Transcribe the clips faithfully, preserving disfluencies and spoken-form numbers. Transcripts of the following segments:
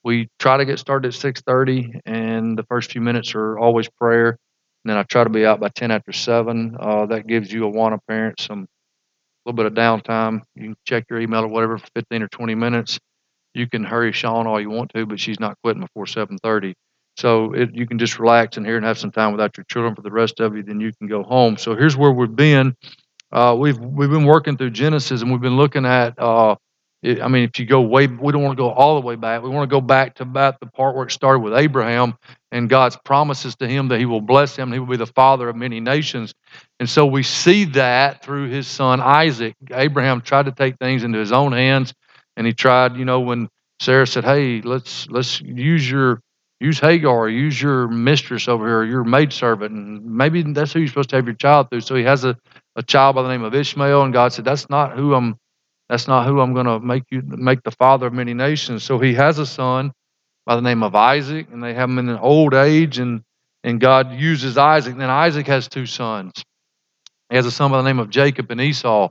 We try to get started at six thirty, and the first few minutes are always prayer. And then I try to be out by ten after seven. Uh, that gives you Awana parents some a little bit of downtime. You can check your email or whatever for fifteen or twenty minutes. You can hurry Sean all you want to, but she's not quitting before seven thirty. So it, you can just relax in here and have some time without your children. For the rest of you, then you can go home. So here's where we've been. Uh, we've we've been working through Genesis, and we've been looking at. Uh, it, I mean, if you go way, we don't want to go all the way back. We want to go back to about the part where it started with Abraham and God's promises to him that He will bless him and He will be the father of many nations. And so we see that through his son Isaac. Abraham tried to take things into his own hands, and he tried. You know, when Sarah said, "Hey, let's let's use your use Hagar, use your mistress over here, your maidservant, and maybe that's who you're supposed to have your child through." So he has a a child by the name of Ishmael, and God said, "That's not who I'm. That's not who I'm going to make you make the father of many nations." So he has a son by the name of Isaac, and they have him in an old age, and and God uses Isaac. And then Isaac has two sons. He has a son by the name of Jacob and Esau,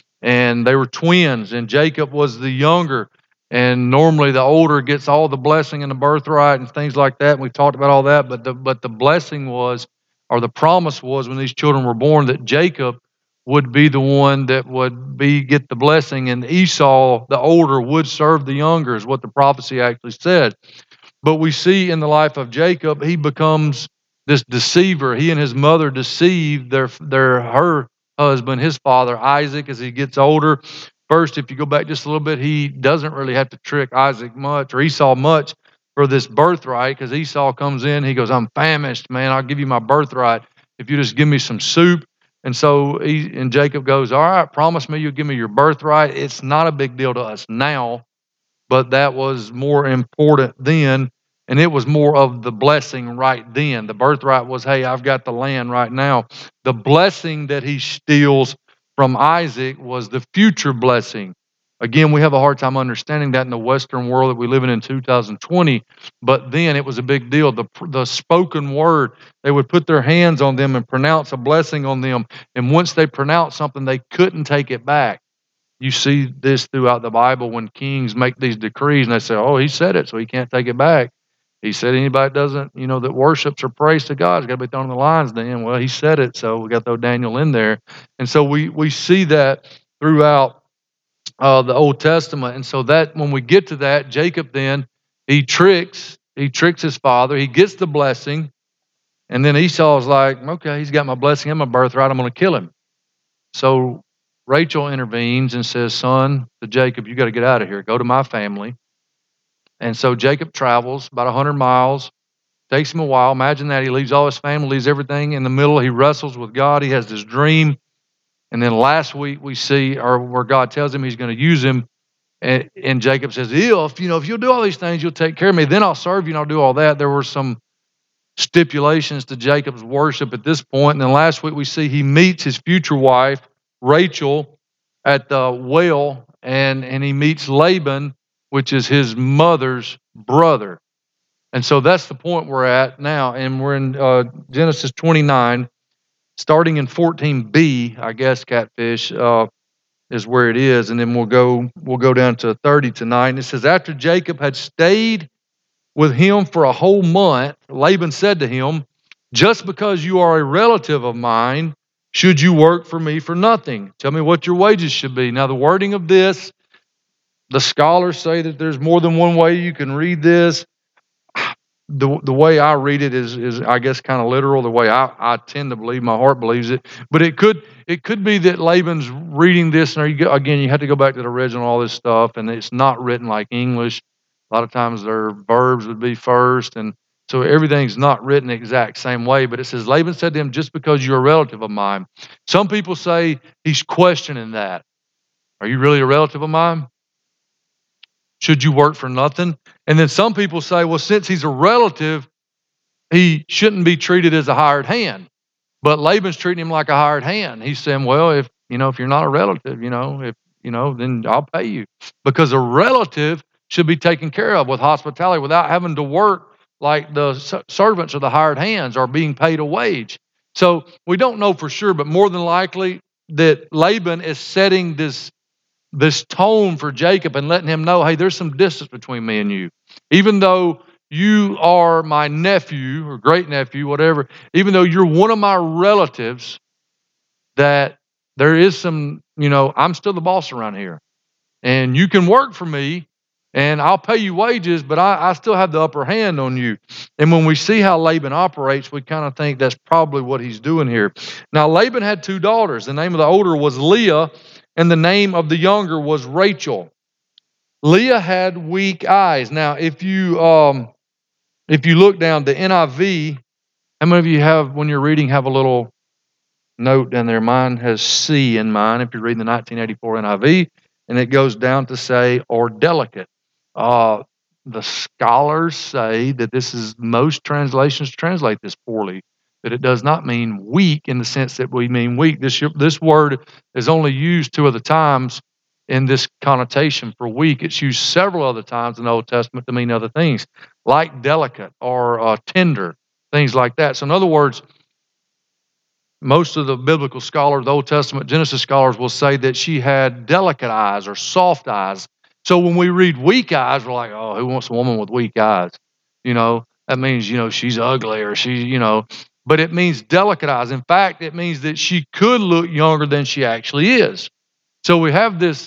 and they were twins. And Jacob was the younger, and normally the older gets all the blessing and the birthright and things like that. And we've talked about all that, but the but the blessing was, or the promise was, when these children were born, that Jacob would be the one that would be get the blessing, and Esau, the older, would serve the younger, is what the prophecy actually said. But we see in the life of Jacob, he becomes this deceiver. He and his mother deceive their their her husband, his father Isaac, as he gets older. First, if you go back just a little bit, he doesn't really have to trick Isaac much or Esau much for this birthright, because Esau comes in, he goes, "I'm famished, man. I'll give you my birthright if you just give me some soup." And so he, and Jacob goes, "All right, promise me you'll give me your birthright." It's not a big deal to us now, but that was more important then, and it was more of the blessing right then. The birthright was, "Hey, I've got the land right now." The blessing that he steals from Isaac was the future blessing. Again, we have a hard time understanding that in the Western world that we live in in two thousand twenty, but then it was a big deal. The, the spoken word, they would put their hands on them and pronounce a blessing on them, and once they pronounced something, they couldn't take it back. You see this throughout the Bible when kings make these decrees, and they say, "Oh, he said it, so he can't take it back. He said anybody that doesn't, you know, that worships or prays to God is got to be thrown in the lions den." Well, he said it, so we got to throw Daniel in there. And so we we see that throughout uh, the Old Testament. And so that when we get to that, Jacob then he tricks he tricks his father. He gets the blessing, and then Esau's like, "Okay, he's got my blessing and my birthright. I'm going to kill him." So Rachel intervenes and says, "Son, to Jacob, you got to get out of here. Go to my family." And so Jacob travels about one hundred miles. Takes him a while. Imagine that. He leaves all his family, leaves everything in the middle. He wrestles with God. He has this dream. And then last week we see, or where God tells him He's going to use him. And, and Jacob says, if, you know, if you'll do all these things, you'll take care of me. Then I'll serve you and I'll do all that. There were some stipulations to Jacob's worship at this point. And then last week we see he meets his future wife, Rachel, at the well, and, and he meets Laban, which is his mother's brother. And so that's the point we're at now. And we're in uh, Genesis twenty-nine, starting in fourteen b, I guess, Catfish, uh, is where it is. And then we'll go, we'll go down to thirty tonight. And it says, after Jacob had stayed with him for a whole month, Laban said to him, "Just because you are a relative of mine, should you work for me for nothing? Tell me what your wages should be." Now, the wording of this, the scholars say that there's more than one way you can read this. The the way I read it is is I guess kind of literal. The way I, I tend to believe, my heart believes it. But it could it could be that Laban's reading this, and you go, again, you have to go back to the original, all this stuff, and it's not written like English. A lot of times their verbs would be first, and so everything's not written the exact same way. But it says, Laban said to him, "Just because you're a relative of mine." Some people say he's questioning that. Are you really a relative of mine? Should you work for nothing? And then some people say, well, since he's a relative, he shouldn't be treated as a hired hand. But Laban's treating him like a hired hand. He's saying, well, if you know, if you're not a relative, you know, if you know, then I'll pay you. Because a relative should be taken care of with hospitality without having to work like the servants or the hired hands are being paid a wage. So we don't know for sure, but more than likely that Laban is setting this this tone for Jacob and letting him know, hey, there's some distance between me and you. Even though you are my nephew or great nephew, whatever, even though you're one of my relatives, that there is some, you know, I'm still the boss around here. And you can work for me and I'll pay you wages, but I, I still have the upper hand on you. And when we see how Laban operates, we kind of think that's probably what he's doing here. Now, Laban had two daughters. The name of the older was Leah, and the name of the younger was Rachel. Leah had weak eyes. Now, if you um, if you look down the N I V, how many of you have, when you're reading, have a little note down there? Mine has C in mine. If you're reading the nineteen eighty-four N I V, and it goes down to say, or delicate. Uh, the scholars say that this is, most translations translate this poorly, that it does not mean weak in the sense that we mean weak. This, this word is only used two other times in this connotation for weak. It's used several other times in the Old Testament to mean other things, like delicate or uh, tender, things like that. So in other words, most of the biblical scholars, the Old Testament Genesis scholars, will say that she had delicate eyes or soft eyes. So when we read weak eyes, we're like, oh, who wants a woman with weak eyes? You know, that means, you know, she's ugly or she, you know, but it means delicate eyes. In fact, it means that she could look younger than she actually is. So we have this.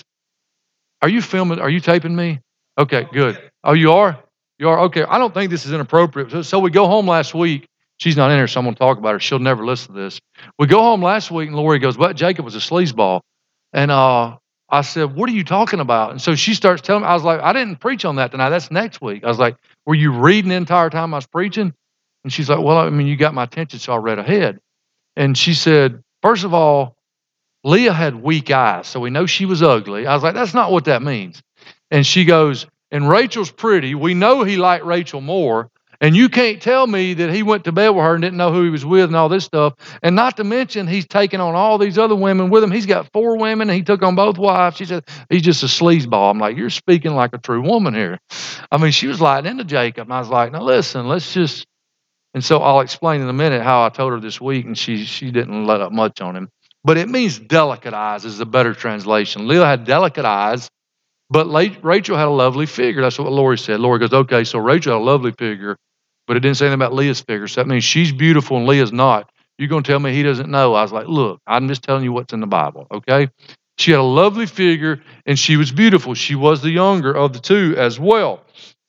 Are you filming? Are you taping me? Okay, good. Oh, you are? You are? Okay. I don't think this is inappropriate. So, so we go home last week. She's not in here, so I'm going to talk about her. She'll never listen to this. We go home last week, and Lori goes, but Jacob was a sleazeball. And uh, I said, what are you talking about? And so she starts telling me, I was like, I didn't preach on that tonight. That's next week. I was like, were you reading the entire time I was preaching? And she's like, well, I mean, you got my attention, so I read ahead. And she said, first of all, Leah had weak eyes, so we know she was ugly. I was like, that's not what that means. And she goes, and Rachel's pretty. We know he liked Rachel more. And you can't tell me that he went to bed with her and didn't know who he was with and all this stuff. And not to mention, he's taken on all these other women with him. He's got four women, and he took on both wives. She said, he's just a sleazeball. I'm like, you're speaking like a true woman here. I mean, she was lighting into Jacob. And I was like, now listen, let's just. And so I'll explain in a minute how I told her this week, and she she didn't let up much on him. But it means delicate eyes is the better translation. Leah had delicate eyes, but Rachel had a lovely figure. That's what Lori said. Lori goes, okay, so Rachel had a lovely figure, but it didn't say anything about Leah's figure. So that means she's beautiful and Leah's not. You're going to tell me he doesn't know? I was like, look, I'm just telling you what's in the Bible, okay? She had a lovely figure, and she was beautiful. She was the younger of the two as well.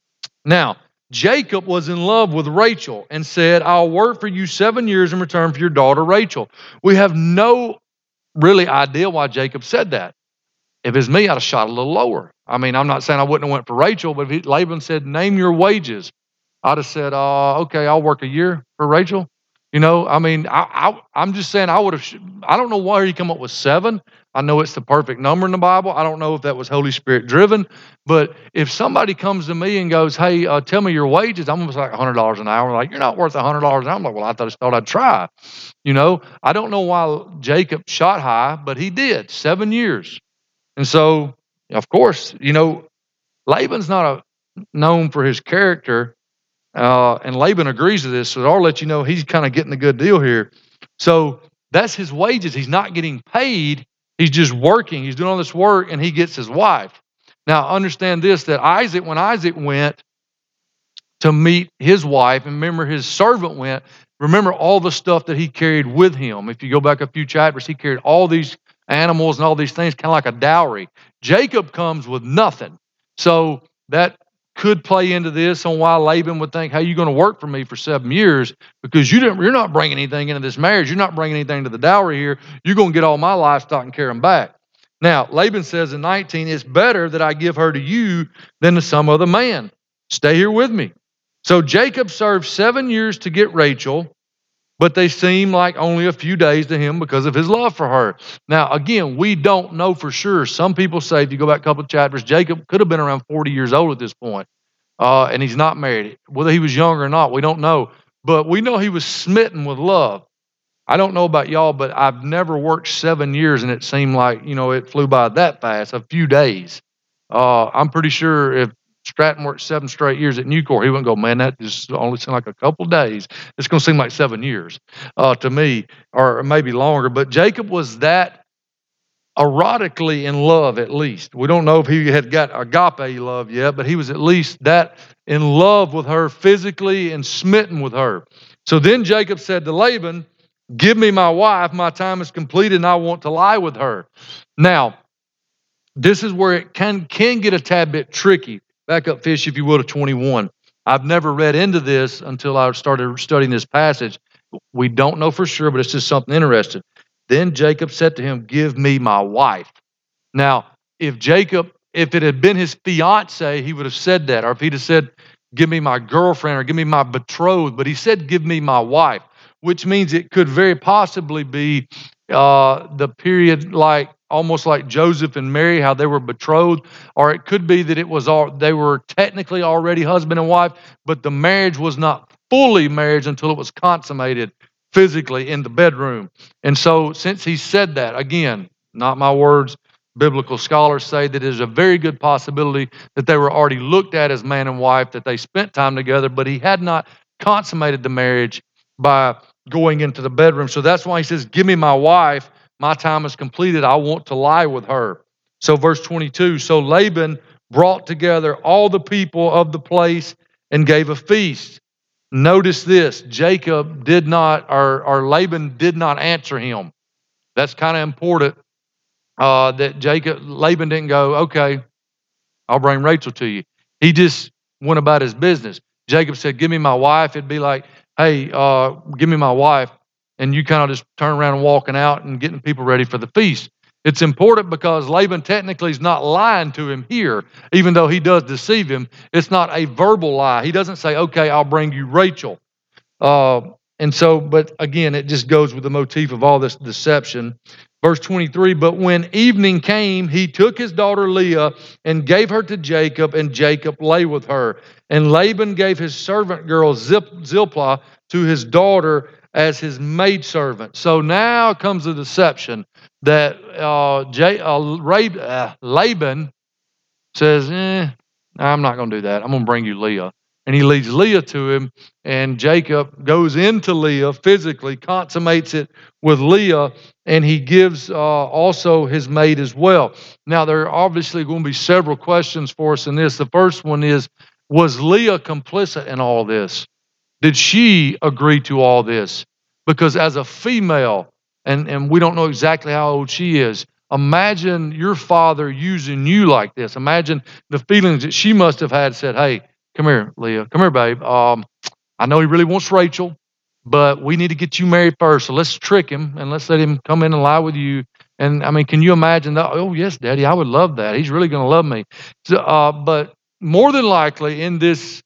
Now, Jacob was in love with Rachel and said, I'll work for you seven years in return for your daughter Rachel. We have no really idea why Jacob said that. If it's me, I'd have shot a little lower. I mean, I'm not saying I wouldn't have went for Rachel, but if he, Laban said, name your wages, I'd have said, uh, okay, I'll work a year for Rachel. You know, I mean, I, I, I'm just saying I would have, I don't know why he come up with seven. I know it's the perfect number in the Bible. I don't know if that was Holy Spirit driven, but if somebody comes to me and goes, hey, uh, tell me your wages, I'm going to say like one hundred dollars an hour. Like, you're not worth one hundred dollars an hour. I'm like, well, I just thought I'd try. You know, I don't know why Jacob shot high, but he did, seven years. And so, of course, you know, Laban's not a, known for his character, uh, and Laban agrees to this, so I'll let you know he's kind of getting a good deal here. So that's his wages. He's not getting paid. He's just working. He's doing all this work, and he gets his wife. Now, understand this, that Isaac, when Isaac went to meet his wife, and remember his servant went, remember all the stuff that he carried with him. If you go back a few chapters, he carried all these animals and all these things, kind of like a dowry. Jacob comes with nothing. So that could play into this on why Laban would think, hey, you're going to work for me for seven years because you didn't, you're not bringing anything into this marriage. You're not bringing anything to the dowry here. You're going to get all my livestock and carry them back. Now, Laban says in nineteen, it's better that I give her to you than to some other man. Stay here with me. So Jacob served seven years to get Rachel, but they seem like only a few days to him because of his love for her. Now, again, we don't know for sure. Some people say, if you go back a couple of chapters, Jacob could have been around forty years old at this point, uh, and he's not married. Whether he was young or not, we don't know. But we know he was smitten with love. I don't know about y'all, but I've never worked seven years, and it seemed like, you know, it flew by that fast, a few days. Uh, I'm pretty sure if Stratton worked seven straight years at Nucor, he wouldn't go, man, that just only seemed like a couple of days. It's going to seem like seven years uh, to me, or maybe longer. But Jacob was that erotically in love, at least. We don't know if he had got agape love yet, but he was at least that in love with her physically and smitten with her. So then Jacob said to Laban, give me my wife, my time is completed, and I want to lie with her. Now, this is where it can, can get a tad bit tricky. Back up, Fish, if you will, to twenty-one. I've never read into this until I started studying this passage. We don't know for sure, but it's just something interesting. Then Jacob said to him, give me my wife. Now, if Jacob, if it had been his fiance, he would have said that. Or if he'd have said, give me my girlfriend or give me my betrothed. But he said, give me my wife, which means it could very possibly be uh, the period like almost like Joseph and Mary, how they were betrothed. Or it could be that it was all, they were technically already husband and wife, but the marriage was not fully marriage until it was consummated physically in the bedroom. And so since he said that, again, not my words, biblical scholars say that there's a very good possibility that they were already looked at as man and wife, that they spent time together, but he had not consummated the marriage by going into the bedroom. So that's why he says, give me my wife. My time is completed. I want to lie with her. So verse twenty-two, so Laban brought together all the people of the place and gave a feast. Notice this, Jacob did not, or, or Laban did not answer him. That's kind of important. Uh, that Jacob, Laban didn't go, okay, I'll bring Rachel to you. He just went about his business. Jacob said, give me my wife. It'd be like, hey, uh, give me my wife. And you kind of just turn around and walking out and getting people ready for the feast. It's important because Laban technically is not lying to him here, even though he does deceive him. It's not a verbal lie. He doesn't say, okay, I'll bring you Rachel. Uh, and so, but again, it just goes with the motif of all this deception. Verse twenty-three, but when evening came, he took his daughter Leah and gave her to Jacob, and Jacob lay with her. And Laban gave his servant girl Zilpah to his daughter as his maidservant. So now comes the deception that uh, J, uh, Ray, uh, Laban says, eh, I'm not going to do that. I'm going to bring you Leah. And he leads Leah to him, and Jacob goes into Leah physically, consummates it with Leah, and he gives uh, also his maid as well. Now, there are obviously going to be several questions for us in this. The first one is, was Leah complicit in all this? Did she agree to all this? Because as a female, and, and we don't know exactly how old she is, imagine your father using you like this. Imagine the feelings that she must have had, said, hey, come here, Leah. Come here, babe. Um, I know he really wants Rachel, but we need to get you married first. So let's trick him and let's let him come in and lie with you. And I mean, can you imagine that? Oh, yes, Daddy, I would love that. He's really going to love me. So, uh, but more than likely in this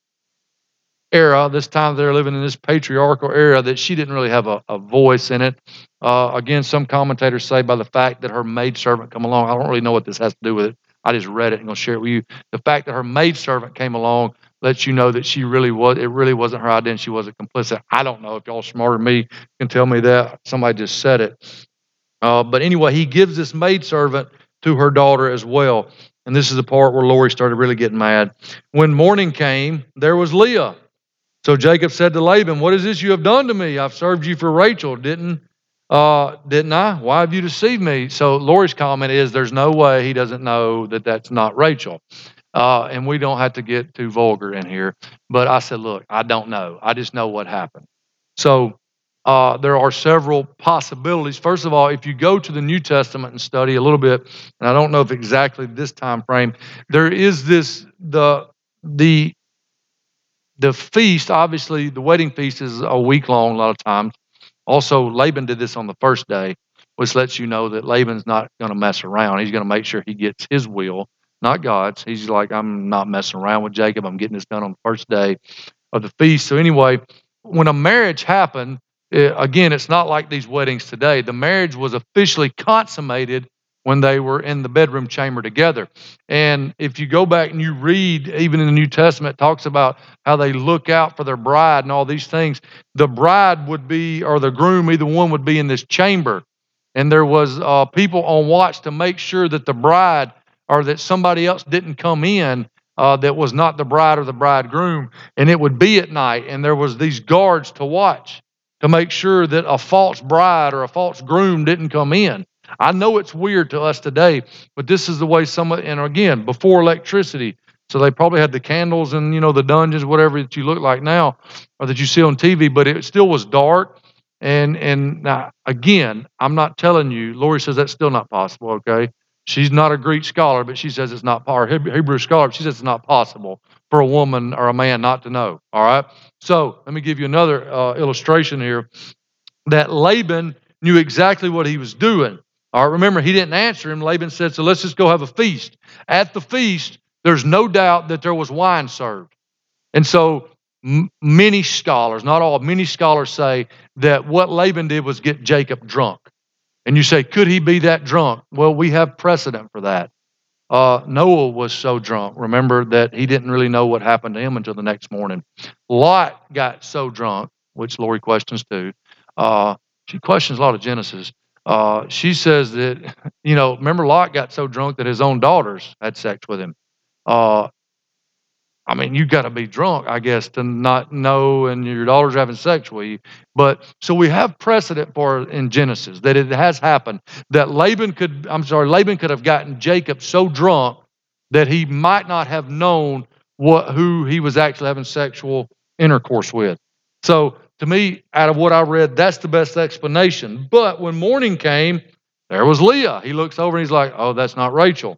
era, this time they're living in this patriarchal era, that she didn't really have a, a voice in it. Uh, again, some commentators say by the fact that her maidservant come along. I don't really know what this has to do with it. I just read it and going to share it with you. The fact that her maidservant came along lets you know that she really was, it really wasn't her idea and she wasn't complicit. I don't know if y'all smarter than me can tell me that. Somebody just said it. Uh, but anyway, he gives this maidservant to her daughter as well. And this is the part where Lori started really getting mad. When morning came, there was Leah. So Jacob said to Laban, what is this you have done to me? I've served you for Rachel, didn't uh, didn't I? Why have you deceived me? So Lori's comment is there's no way he doesn't know that that's not Rachel. Uh, and we don't have to get too vulgar in here. But I said, look, I don't know. I just know what happened. So uh, there are several possibilities. First of all, if you go to the New Testament and study a little bit, and I don't know if exactly this time frame, there is this, the the The feast, obviously, the wedding feast is a week long a lot of times. Also, Laban did this on the first day, which lets you know that Laban's not going to mess around. He's going to make sure he gets his will, not God's. He's like, I'm not messing around with Jacob. I'm getting this done on the first day of the feast. So anyway, when a marriage happened, it, again, it's not like these weddings today. The marriage was officially consummated when they were in the bedroom chamber together. And if you go back and you read, even in the New Testament, it talks about how they look out for their bride and all these things. The bride would be, or the groom, either one would be in this chamber. And there was uh, people on watch to make sure that the bride or that somebody else didn't come in uh, that was not the bride or the bridegroom. And it would be at night. And there was these guards to watch to make sure that a false bride or a false groom didn't come in. I know it's weird to us today, but this is the way some, and again, before electricity. So they probably had the candles and, you know, the dungeons, whatever that you look like now, or that you see on T V, but it still was dark. And, and now, again, I'm not telling you, Lori says that's still not possible, okay? She's not a Greek scholar, but she says it's not, or Hebrew scholar, she says it's not possible for a woman or a man not to know, all right? So let me give you another uh, illustration here, that Laban knew exactly what he was doing. All right, remember, he didn't answer him. Laban said, so let's just go have a feast. At the feast, there's no doubt that there was wine served. And so m- many scholars, not all, many scholars say that what Laban did was get Jacob drunk. And you say, could he be that drunk? Well, we have precedent for that. Uh, Noah was so drunk, remember, that he didn't really know what happened to him until the next morning. Lot got so drunk, which Lori questions too. Uh, she questions a lot of Genesis. Uh, she says that, you know, remember Lot got so drunk that his own daughters had sex with him. Uh, I mean, you got to be drunk, I guess, to not know, and your daughter's having sex with you. But so we have precedent for in Genesis that it has happened that Laban could, I'm sorry, Laban could have gotten Jacob so drunk that he might not have known what who he was actually having sexual intercourse with. So to me, out of what I read, that's the best explanation. But when morning came, there was Leah. He looks over and he's like, "Oh, that's not Rachel."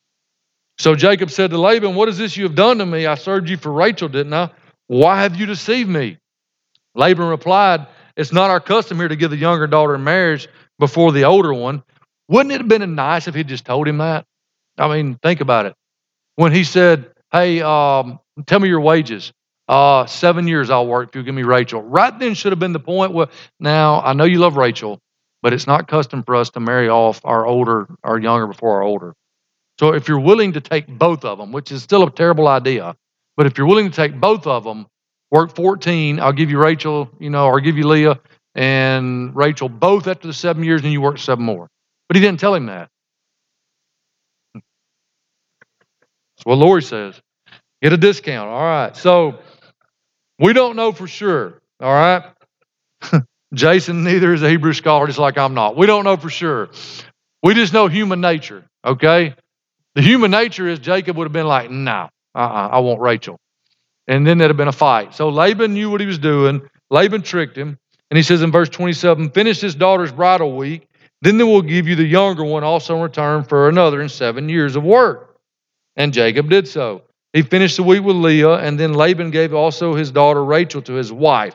So Jacob said to Laban, "What is this you have done to me? I served you for Rachel, didn't I? Why have you deceived me?" Laban replied, "It's not our custom here to give the younger daughter in marriage before the older one." Wouldn't it have been nice if he just told him that? I mean, think about it. When he said, "Hey, um, tell me your wages. Uh, seven years I'll work if you give me Rachel." Right then should have been the point where, now, I know you love Rachel, but it's not custom for us to marry off our older, our younger before our older. So if you're willing to take both of them, which is still a terrible idea, but if you're willing to take both of them, work fourteen, I'll give you Rachel, you know, or give you Leah and Rachel both after the seven years, and you work seven more. But he didn't tell him that. That's what Lori says. Get a discount. All right. So we don't know for sure. All right. Jason neither is a Hebrew scholar, just like I'm not. We don't know for sure. We just know human nature. Okay. The human nature is Jacob would have been like, "No, uh-uh, I want Rachel." And then there'd have been a fight. So Laban knew what he was doing. Laban tricked him. And he says in verse twenty-seven, "Finish his daughter's bridal week. Then they will give you the younger one also in return for another in seven years of work." And Jacob did so. He finished the week with Leah, and then Laban gave also his daughter Rachel to his wife.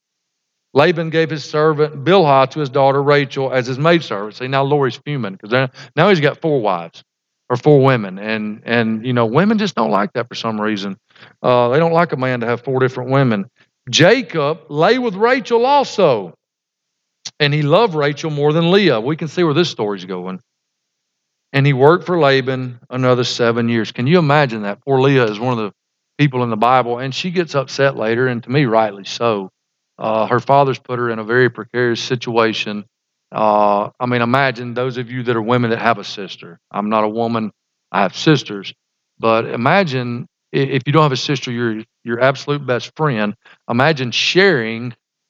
Laban gave his servant Bilhah to his daughter Rachel as his maidservant. See, now Lori's fuming because now he's got four wives or four women, and and you know women just don't like that for some reason. Uh, they don't like a man to have four different women. Jacob lay with Rachel also, and he loved Rachel more than Leah. We can see where this story's going. And he worked for Laban another seven years. Can you imagine that? Poor Leah is one of the people in the Bible, and she gets upset later, and to me, rightly so. Uh, her father's put her in a very precarious situation. Uh, I mean, imagine those of you that are women that have a sister. I'm not a woman. I have sisters. But imagine if you don't have a sister, you're your absolute best friend. Imagine sharing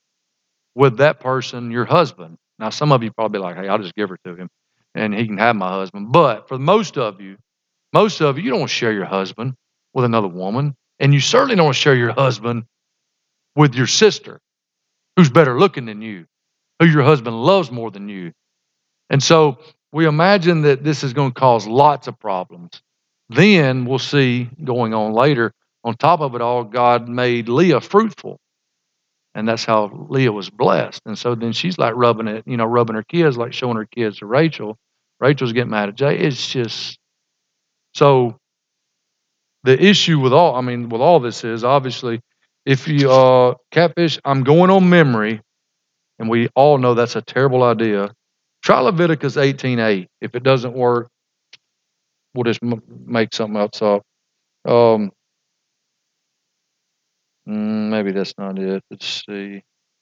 with that person your husband. Now, some of you probably like, "Hey, I'll just give her to him, and he can have my husband." But for most of you, most of you, you don't want to share your husband with another woman. And you certainly don't want to share your husband with your sister, who's better looking than you, who your husband loves more than you. And so we imagine that this is going to cause lots of problems. Then we'll see going on later, on top of it all, God made Leah fruitful. And that's how Leah was blessed. And so then she's like rubbing it, you know, rubbing her kids, like showing her kids to Rachel. Rachel's getting mad at Jay. It's just, so the issue with all, I mean, with all this is obviously, if you, uh, catfish, I'm going on memory, and we all know that's a terrible idea. Try Leviticus eighteen eight. If it doesn't work, we'll just m- make something else up. Um, mm, maybe that's not it. Let's see.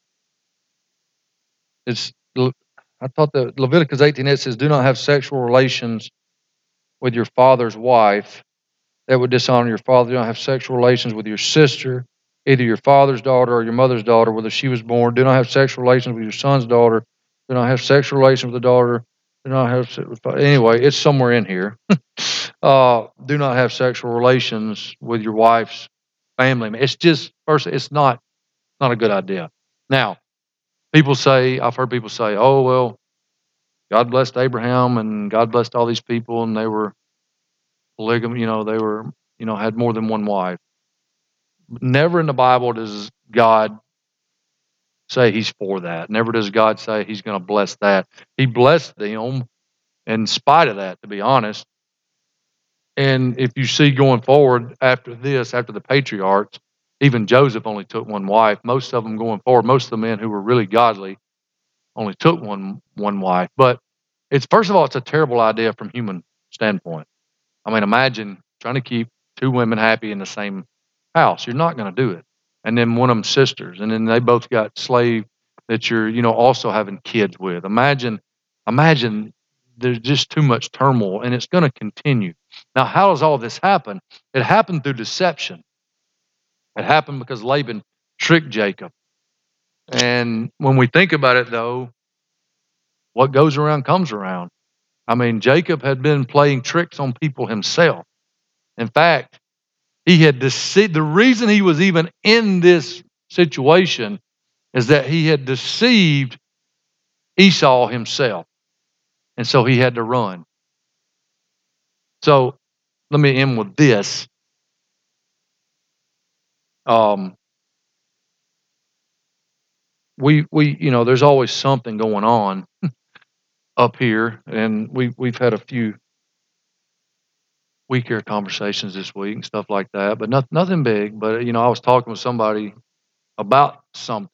It's, I thought that Leviticus eighteen eight says, "Do not have sexual relations with your father's wife. That would dishonor your father. Do not have sexual relations with your sister, either your father's daughter or your mother's daughter, whether she was born. Do not have sexual relations with your son's daughter. Do not have sexual relations with the daughter Do not have se anyway, it's somewhere in here. Uh, do not have sexual relations with your wife's family. It's just first, it's not not a good idea. Now, people say I've heard people say, "Oh, well, God blessed Abraham and God blessed all these people, and they were polygam you know, they were, you know, had more than one wife." Never in the Bible does God say he's for that. Never does God say he's gonna bless that. He blessed them in spite of that, to be honest. And if you see going forward after this, after the patriarchs, even Joseph only took one wife. Most of them going forward, most of the men who were really godly only took one one wife. But it's first of all, it's a terrible idea from human standpoint. I mean, imagine trying to keep two women happy in the same house. You're not going to do it. And then one of them sisters, and then they both got slave that you're, you know, also having kids with. Imagine, imagine there's just too much turmoil, and it's going to continue. Now, how does all this happen? It happened through deception. It happened because Laban tricked Jacob. And when we think about it, though, what goes around comes around. I mean, Jacob had been playing tricks on people himself. In fact, he had deceived. The reason he was even in this situation is that he had deceived Esau himself. And so he had to run. So let me end with this. Um, we we you know, there's always something going on up here, and we we've had a few weaker conversations this week and stuff like that, but not, nothing big. But you know, I was talking with somebody about something.